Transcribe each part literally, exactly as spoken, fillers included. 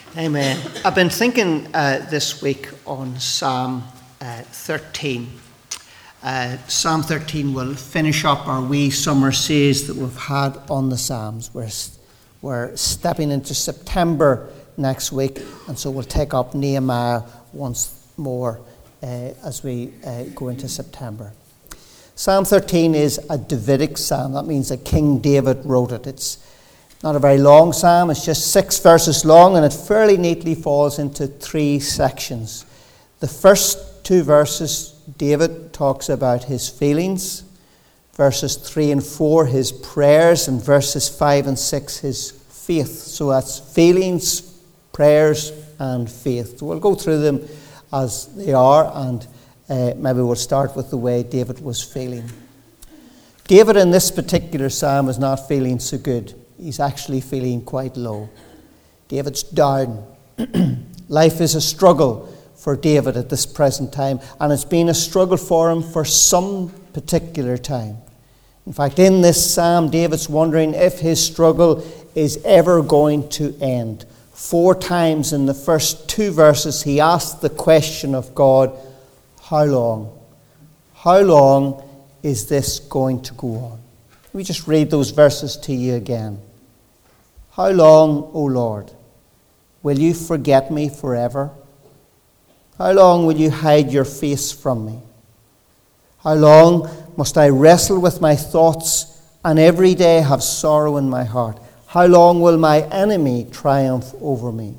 Amen. I've been thinking uh, this week on Psalm uh, thirteen. Uh, Psalm thirteen will finish up our wee summer series that we've had on the Psalms. We're, we're stepping into September next week, and so we'll take up Nehemiah once more uh, as we uh, go into September. Psalm thirteen is a Davidic psalm. That means that King David wrote it. It's not a very long psalm. It's just six verses long, and it fairly neatly falls into three sections. The first two verses, David talks about his feelings. Verses three and four, his prayers. And verses five and six, his faith. So that's feelings, prayers, and faith. So we'll go through them as they are, and uh, maybe we'll start with the way David was feeling. David in this particular psalm is not feeling so good. He's actually feeling quite low. David's down. Life is a struggle for David at this present time, and it's been a struggle for him for some particular time. In fact, in this psalm, David's wondering if his struggle is ever going to end. Four times in the first two verses, he asked the question of God, how long? How long is this going to go on? Let me just read those verses to you again. How long, O Lord, will you forget me forever? How long will you hide your face from me? How long must I wrestle with my thoughts and every day have sorrow in my heart? How long will my enemy triumph over me?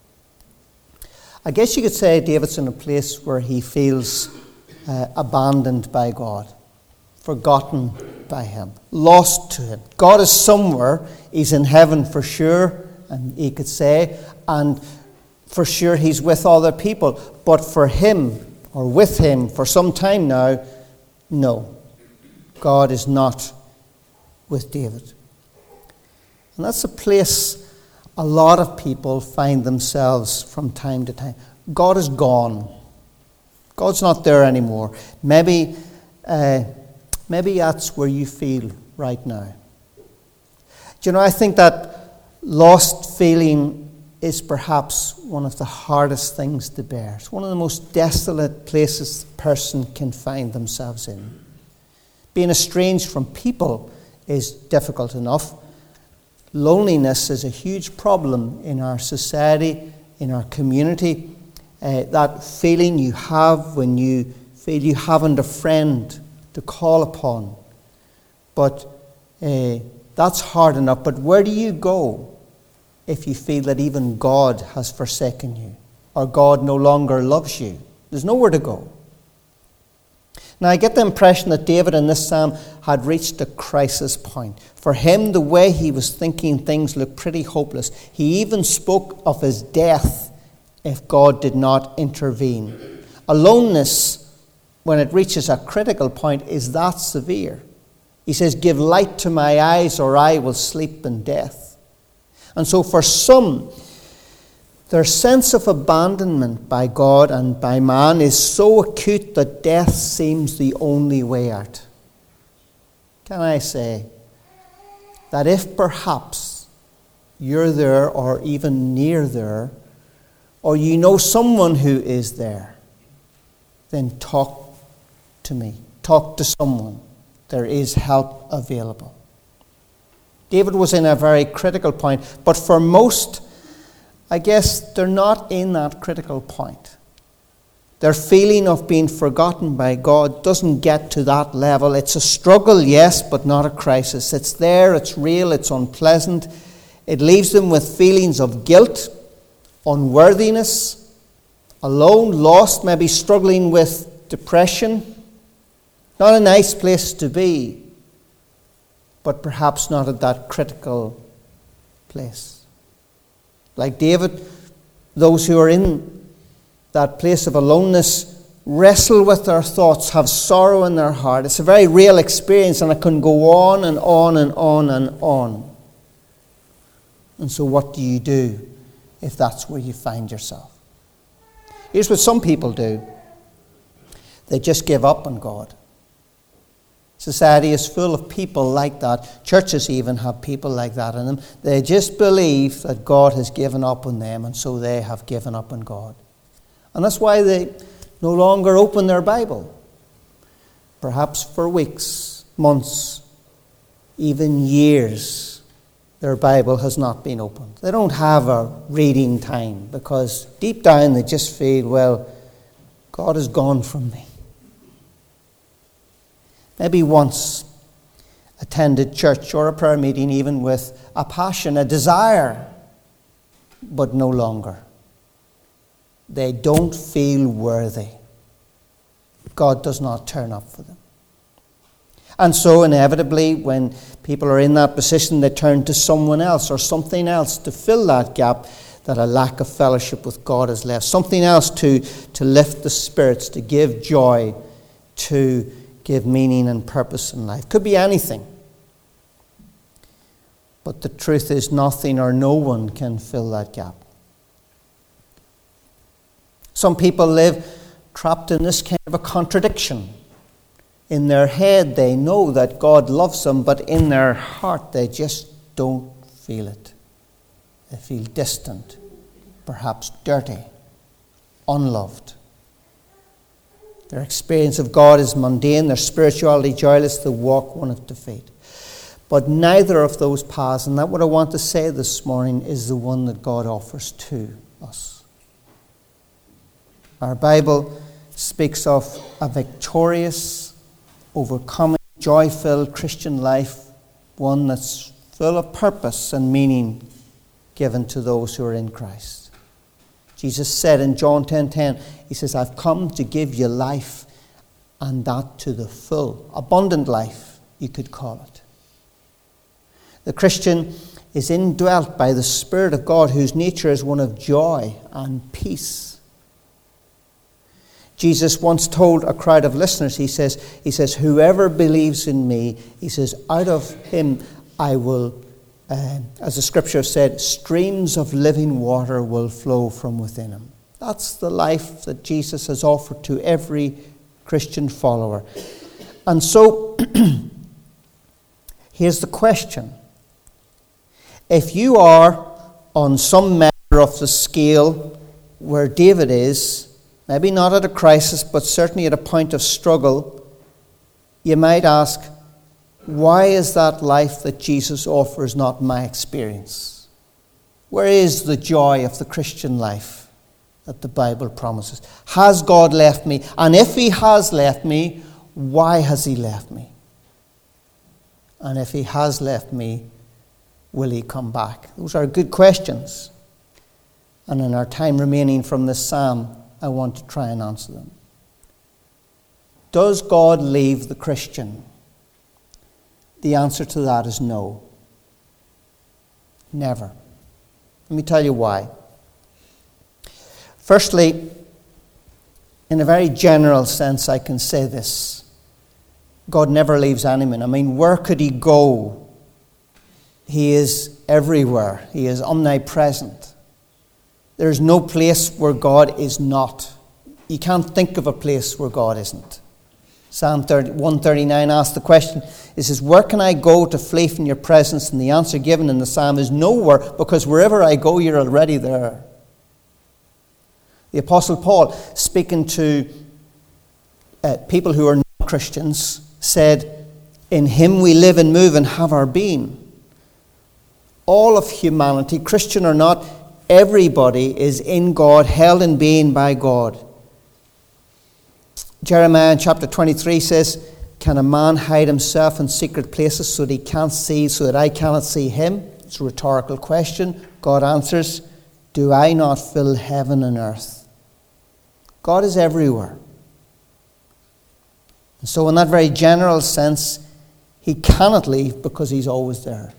I guess you could say David's in a place where he feels uh, abandoned by God, forgotten by him, lost to him. God is somewhere. He's in heaven for sure, and he could say, and for sure he's with other people. But for him, or with him, for some time now, no. God is not with David. And that's a place a lot of people find themselves from time to time. God is gone. God's not there anymore. Maybe... Uh, Maybe that's where you feel right now. Do you know, I think that lost feeling is perhaps one of the hardest things to bear. It's one of the most desolate places a person can find themselves in. Being estranged from people is difficult enough. Loneliness is a huge problem in our society, in our community. Uh, that feeling you have when you feel you haven't a friend to call upon. But uh, that's hard enough. But where do you go if you feel that even God has forsaken you, or God no longer loves you? There's nowhere to go. Now I get the impression that David in this psalm had reached a crisis point. For him, the way he was thinking things looked pretty hopeless. He even spoke of his death if God did not intervene. Aloneness, when it reaches a critical point, is that severe. He says, give light to my eyes or I will sleep in death. And so for some, their sense of abandonment by God and by man is so acute that death seems the only way out. Can I say that if perhaps you're there or even near there, or you know someone who is there, then talk to me. Talk to someone. There is help available. David was in a very critical point, but for most, I guess they're not in that critical point. Their feeling of being forgotten by God doesn't get to that level. It's a struggle, yes, but not a crisis. It's there, it's real, it's unpleasant. It leaves them with feelings of guilt, unworthiness, alone, lost, maybe struggling with depression. Not a nice place to be, but perhaps not at that critical place. Like David, those who are in that place of aloneness wrestle with their thoughts, have sorrow in their heart. It's a very real experience, and it can go on and on and on and on. And so what do you do if that's where you find yourself? Here's what some people do. They just give up on God. Society is full of people like that. Churches even have people like that in them. They just believe that God has given up on them, and so they have given up on God. And that's why they no longer open their Bible. Perhaps for weeks, months, even years, their Bible has not been opened. They don't have a reading time because deep down they just feel, well, God is gone from me. Maybe once attended church or a prayer meeting even with a passion, a desire, but no longer. They don't feel worthy. God does not turn up for them. And so inevitably, when people are in that position, they turn to someone else or something else to fill that gap that a lack of fellowship with God has left. Something else to, to lift the spirits, to give joy, to give meaning and purpose in life. Could be anything. But the truth is, nothing or no one can fill that gap. Some people live trapped in this kind of a contradiction. In their head, they know that God loves them, but in their heart, they just don't feel it. They feel distant, perhaps dirty, unloved. Their experience of God is mundane, their spirituality joyless, their walk one of defeat. But neither of those paths, and that's what I want to say this morning, is the one that God offers to us. Our Bible speaks of a victorious, overcoming, joy-filled Christian life, one that's full of purpose and meaning given to those who are in Christ. Jesus said in John ten ten, he says, I've come to give you life, and that to the full. Abundant life, you could call it. The Christian is indwelt by the Spirit of God, whose nature is one of joy and peace. Jesus once told a crowd of listeners, he says, he says, whoever believes in me, he says, out of him I will, uh, as the scripture said, streams of living water will flow from within him. That's the life that Jesus has offered to every Christian follower. And so, here's the question. If you are on some measure of the scale where David is, maybe not at a crisis, but certainly at a point of struggle, you might ask, why is that life that Jesus offers not my experience? Where is the joy of the Christian life that the Bible promises? Has God left me? And if he has left me, why has he left me? And if he has left me, will he come back? Those are good questions. And in our time remaining from this psalm, I want to try and answer them. Does God leave the Christian? The answer to that is no. Never. Let me tell you why. Firstly, in a very general sense, I can say this. God never leaves anyone. I mean, where could he go? He is everywhere. He is omnipresent. There's no place where God is not. You can't think of a place where God isn't. Psalm one thirty-nine asks the question, it says, where can I go to flee from your presence? And the answer given in the psalm is nowhere, because wherever I go, you're already there. The Apostle Paul, speaking to uh, people who are not Christians, said, in him we live and move and have our being. All of humanity, Christian or not, everybody is in God, held in being by God. Jeremiah chapter twenty-three says, can a man hide himself in secret places so that he can't see, so that I cannot see him? It's a rhetorical question. God answers, do I not fill heaven and earth? God is everywhere. And so in that very general sense, he cannot leave because he's always there.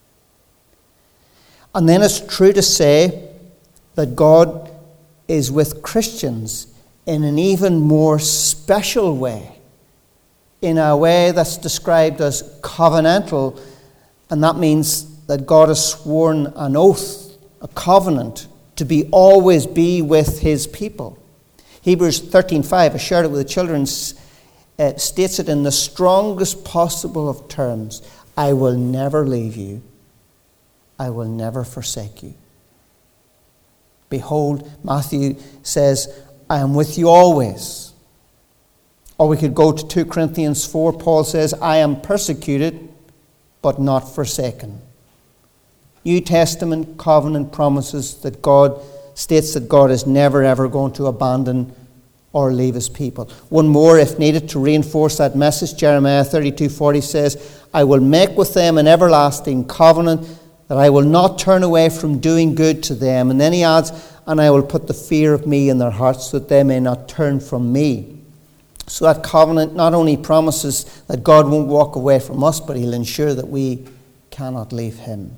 And then it's true to say that God is with Christians in an even more special way, in a way that's described as covenantal, and that means that God has sworn an oath, a covenant, to be always be with his people. Hebrews thirteen five, I shared it with the children, uh, states it in the strongest possible of terms. I will never leave you. I will never forsake you. Behold, Matthew says, I am with you always. Or we could go to two Corinthians four. Paul says, I am persecuted, but not forsaken. New Testament covenant promises that God states that God is never ever going to abandon or leave his people. One more, if needed, to reinforce that message. Jeremiah thirty-two forty says, I will make with them an everlasting covenant, that I will not turn away from doing good to them. And then he adds, and I will put the fear of me in their hearts, so that they may not turn from me. So that covenant not only promises that God won't walk away from us, but he'll ensure that we cannot leave him.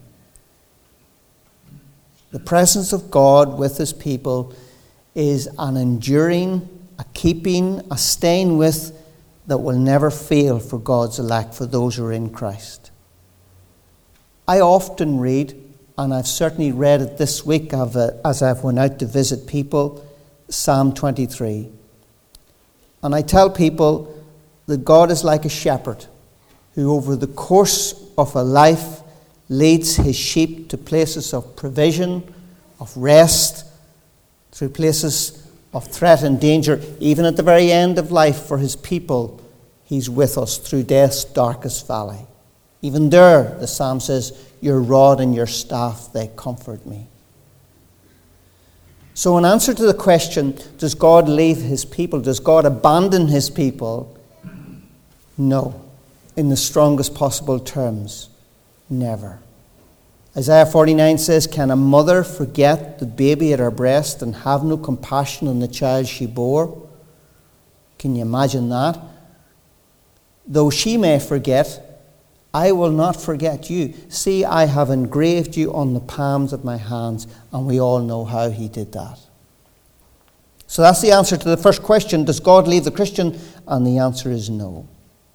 The presence of God with his people is an enduring, a keeping, a staying with that will never fail for God's elect, for those who are in Christ. I often read, and I've certainly read it this week as I've went out to visit people, Psalm twenty-three. And I tell people that God is like a shepherd who over the course of a life leads his sheep to places of provision, of rest, through places of threat and danger. Even at the very end of life for his people, he's with us through death's darkest valley. Even there, the psalm says, your rod and your staff, they comfort me. So in answer to the question, does God leave his people? Does God abandon his people? No. In the strongest possible terms, never. Isaiah forty-nine says, can a mother forget the baby at her breast and have no compassion on the child she bore? Can you imagine that? Though she may forget, I will not forget you. See, I have engraved you on the palms of my hands, and we all know how he did that. So that's the answer to the first question, does God leave the Christian? And the answer is no.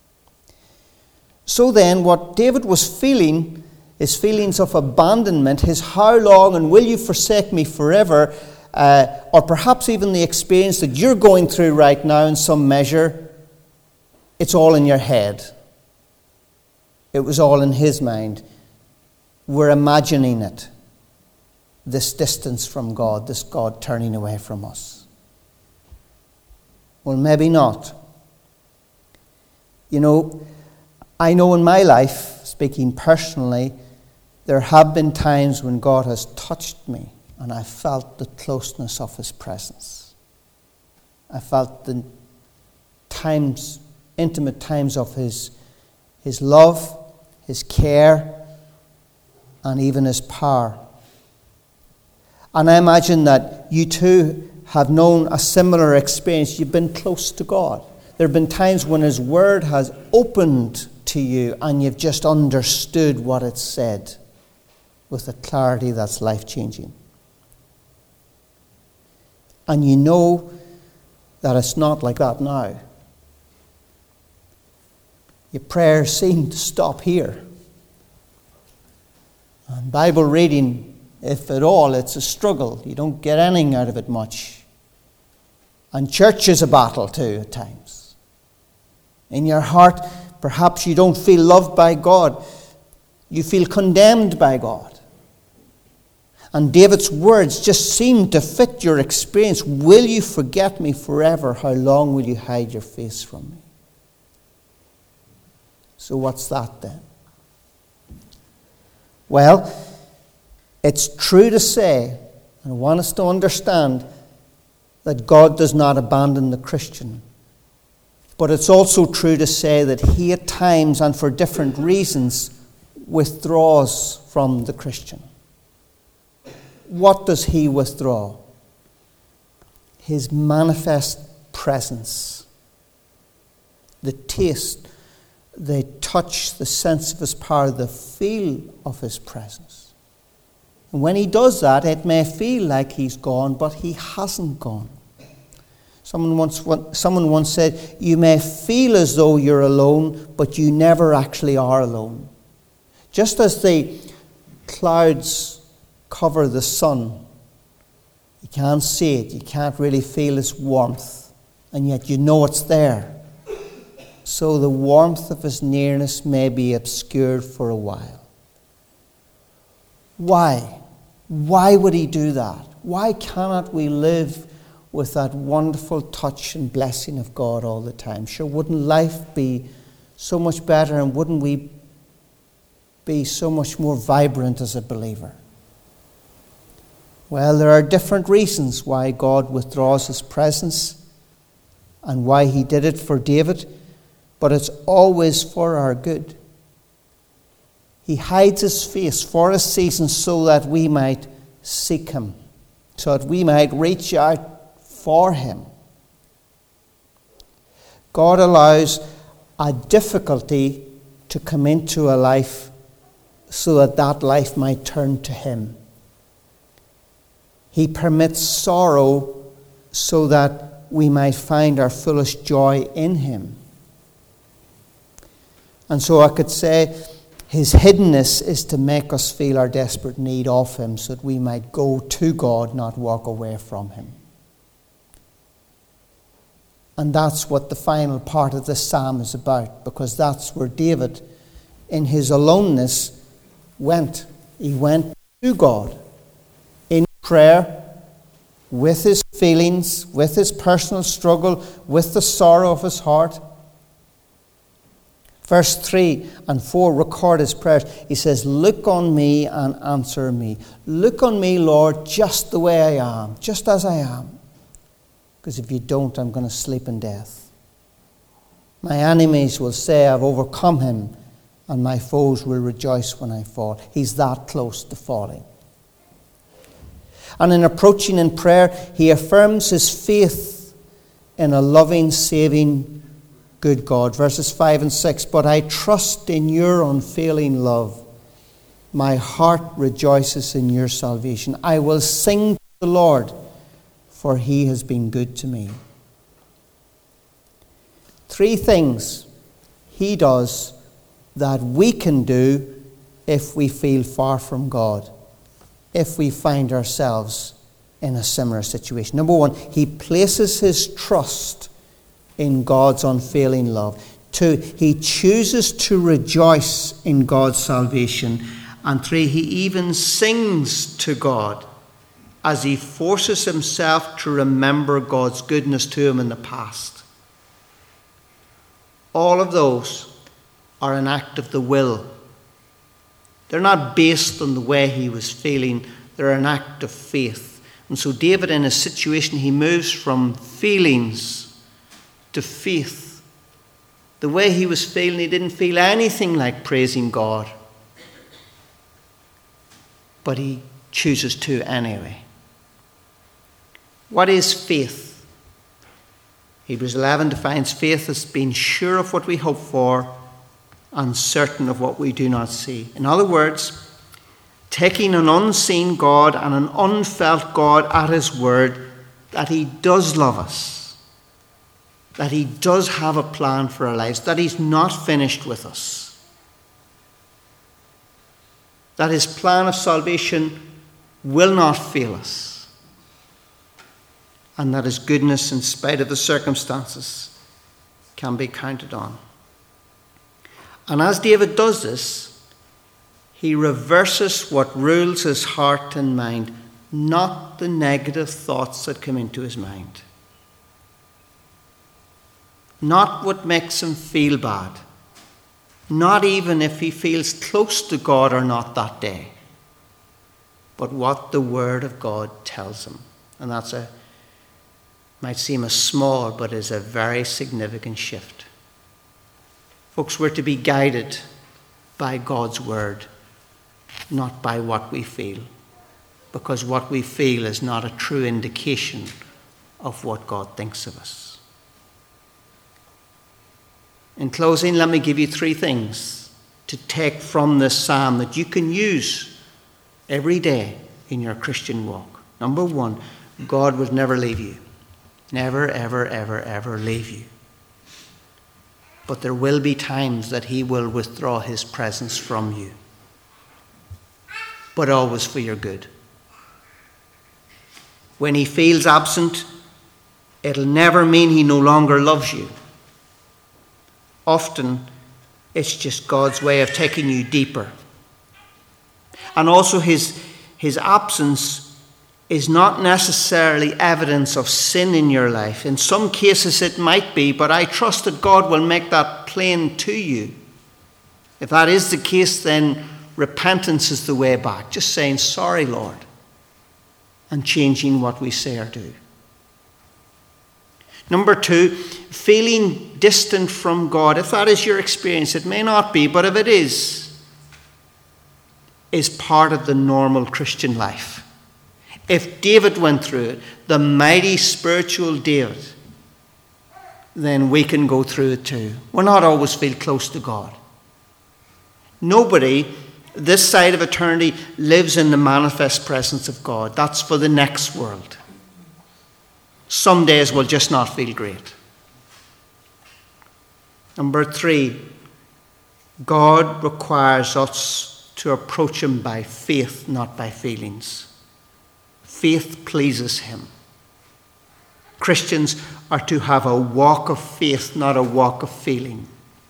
So then, what David was feeling, his feelings of abandonment, his how long and will you forsake me forever, uh, or perhaps even the experience that you're going through right now in some measure, it's all in your head. It was all in his mind. We're imagining it. This distance from God, this God turning away from us. Well, maybe not. You know, I know in my life, speaking personally, there have been times when God has touched me and I felt the closeness of his presence. I felt the times, intimate times of his, his love, his care, and even his power. And I imagine that you too have known a similar experience. You've been close to God. There have been times when his word has opened to you and you've just understood what it said with a clarity that's life-changing. And you know that it's not like that now. Your prayers seem to stop here. And Bible reading, if at all, it's a struggle. You don't get anything out of it much. And church is a battle too at times. In your heart, perhaps you don't feel loved by God. You feel condemned by God. And David's words just seem to fit your experience. Will you forget me forever? How long will you hide your face from me? So what's that then? Well, it's true to say, and I want us to understand, that God does not abandon the Christian. But it's also true to say that he at times and for different reasons withdraws from the Christian. What does he withdraw? His manifest presence. The taste, the touch, the sense of his power, the feel of his presence. And when he does that, it may feel like he's gone, but he hasn't gone. Someone once, someone once said, you may feel as though you're alone, but you never actually are alone. Just as the clouds cover the sun, you can't see it, you can't really feel its warmth, and yet you know it's there. so the warmth of his nearness may be obscured for a while. Why? Why would he do that? Why cannot we live with that wonderful touch and blessing of God all the time? Sure, wouldn't life be so much better, and wouldn't we be so much more vibrant as a believer? Well, there are different reasons why God withdraws his presence and why he did it for David, but it's always for our good. He hides his face for a season so that we might seek him, so that we might reach out for him. God allows a difficulty to come into a life so that that life might turn to him. He permits sorrow so that we might find our fullest joy in him. And so I could say his hiddenness is to make us feel our desperate need of him so that we might go to God, not walk away from him. And that's what the final part of this psalm is about, because that's where David, in his aloneness, went. He went to God in prayer, with his feelings, with his personal struggle, with the sorrow of his heart. Verse three and four record his prayers. He says, "Look on me and answer me. Look on me, Lord, just the way I am, just as I am. Because if you don't, I'm going to sleep in death. My enemies will say I've overcome him, and my foes will rejoice when I fall." He's that close to falling. And in approaching in prayer, he affirms his faith in a loving, saving, good God. Verses five and six, "But I trust in your unfailing love. My heart rejoices in your salvation. I will sing to the Lord, for he has been good to me." Three things he does that we can do if we feel far from God, if we find ourselves in a similar situation. Number one, he places his trust in God's unfailing love. Two, he chooses to rejoice in God's salvation. And three, he even sings to God as he forces himself to remember God's goodness to him in the past. All of those are an act of the will. They're not based on the way he was feeling. They're an act of faith. And so David, in his situation, he moves from feelings to faith. The way he was feeling, he didn't feel anything like praising God. But he chooses to anyway. What is faith? Hebrews eleven defines faith as being sure of what we hope for and certain of what we do not see. In other words, taking an unseen God and an unfelt God at his word, that he does love us, that he does have a plan for our lives, that he's not finished with us, that his plan of salvation will not fail us, and that his goodness, in spite of the circumstances, can be counted on. And as David does this, he reverses what rules his heart and mind, not the negative thoughts that come into his mind, not what makes him feel bad, not even if he feels close to God or not that day, but what the Word of God tells him. And that's a, might seem a small, but is a very significant shift. Folks, we're to be guided by God's Word, not by what we feel, because what we feel is not a true indication of what God thinks of us. In closing, let me give you three things to take from this psalm that you can use every day in your Christian walk. Number one, God would never leave you. Never, ever, ever, ever leave you. But there will be times that he will withdraw his presence from you. But always for your good. When he feels absent, it'll never mean he no longer loves you. Often, it's just God's way of taking you deeper. And also his, his absence is not necessarily evidence of sin in your life. In some cases it might be, but I trust that God will make that plain to you. If that is the case, then repentance is the way back. Just saying, sorry, Lord, and changing what we say or do. Number two, feeling distant from God. If that is your experience, it may not be, but if it is, is part of the normal Christian life. If David went through it, the mighty spiritual David, then we can go through it too. We'll not always feel close to God. Nobody this side of eternity lives in the manifest presence of God. That's for the next world. Some days will just not feel great. Number three, God requires us to approach him by faith, not by feelings. Faith pleases him. Christians are to have a walk of faith, not a walk of feeling.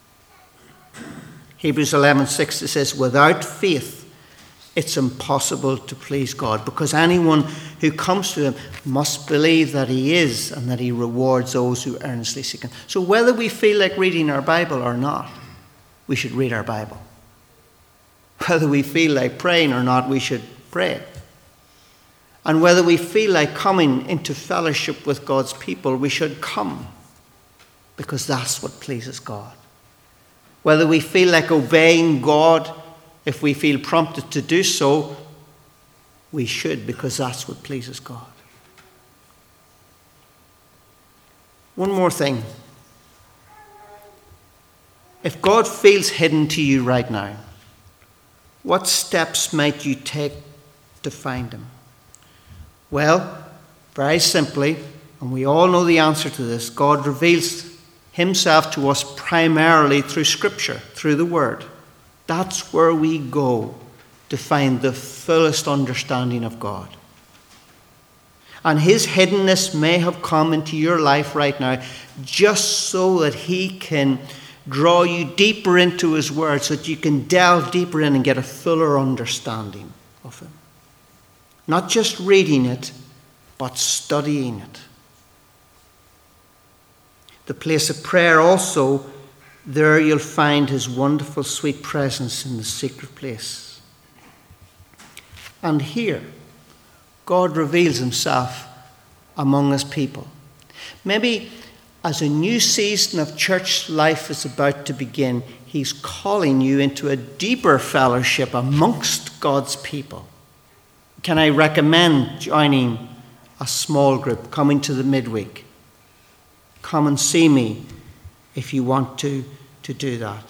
Hebrews eleven six, it says, without faith, it's impossible to please God, because anyone who comes to him must believe that he is and that he rewards those who earnestly seek him. So whether we feel like reading our Bible or not, we should read our Bible. Whether we feel like praying or not, we should pray. And whether we feel like coming into fellowship with God's people, we should come, because that's what pleases God. Whether we feel like obeying God, if we feel prompted to do so, we should, because that's what pleases God. One more thing. If God feels hidden to you right now, what steps might you take to find him? Well, very simply, and we all know the answer to this, God reveals himself to us primarily through Scripture, through the Word. That's where we go to find the fullest understanding of God. And his hiddenness may have come into your life right now just so that he can draw you deeper into his word, so that you can delve deeper in and get a fuller understanding of him. Not just reading it, but studying it. The place of prayer also, there you'll find his wonderful sweet presence in the secret place. And here, God reveals himself among his people. Maybe as a new season of church life is about to begin, he's calling you into a deeper fellowship amongst God's people. Can I recommend joining a small group, coming to the midweek? Come and see me if you want to, to do that.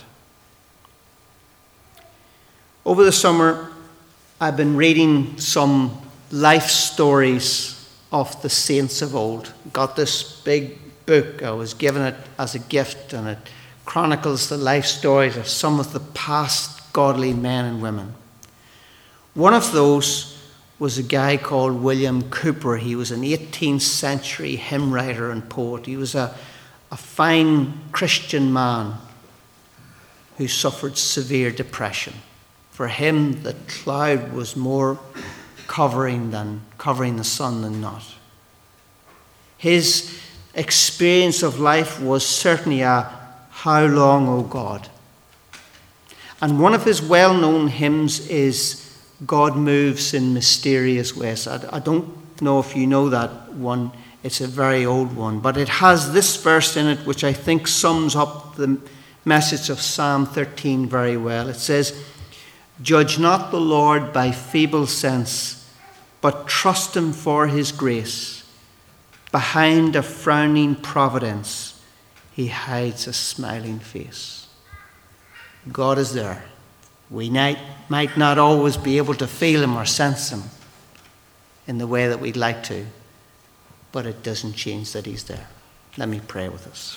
Over the summer, I've been reading some life stories of the saints of old. Got this big book. I was given it as a gift, and it chronicles the life stories of some of the past godly men and women. One of those was a guy called William Cowper. He was an eighteenth century hymn writer and poet. He was a, a fine Christian man who suffered severe depression. For him, the cloud was more covering than covering the sun than not. His experience of life was certainly a "How long, O God?" And one of his well-known hymns is "God Moves in Mysterious Ways." I, I don't know if you know that one. It's a very old one. But it has this verse in it which I think sums up the message of Psalm thirteen very well. It says, "Judge not the Lord by feeble sense, but trust him for his grace. Behind a frowning providence, he hides a smiling face." God is there. We might, might not always be able to feel him or sense him in the way that we'd like to, but it doesn't change that he's there. Let me pray with us.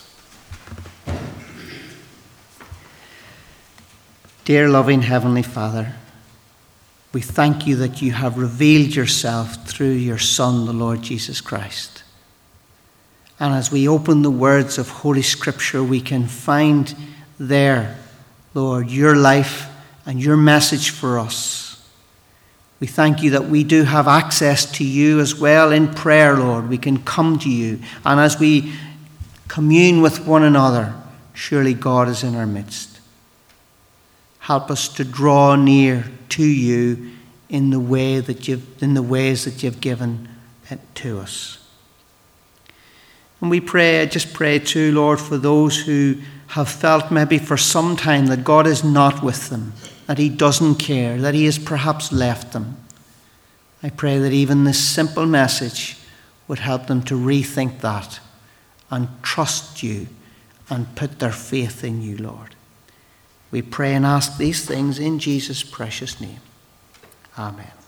Dear loving Heavenly Father, we thank you that you have revealed yourself through your Son, the Lord Jesus Christ. And as we open the words of Holy Scripture, we can find there, Lord, your life and your message for us. We thank you that we do have access to you as well in prayer, Lord. We can come to you. And as we commune with one another, surely God is in our midst. Help us to draw near to you in the way that you've, in the ways that you've given it to us. And we pray, I just pray too, Lord, for those who have felt maybe for some time that God is not with them, that he doesn't care, that he has perhaps left them. I pray that even this simple message would help them to rethink that and trust you and put their faith in you, Lord. We pray and ask these things in Jesus' precious name. Amen.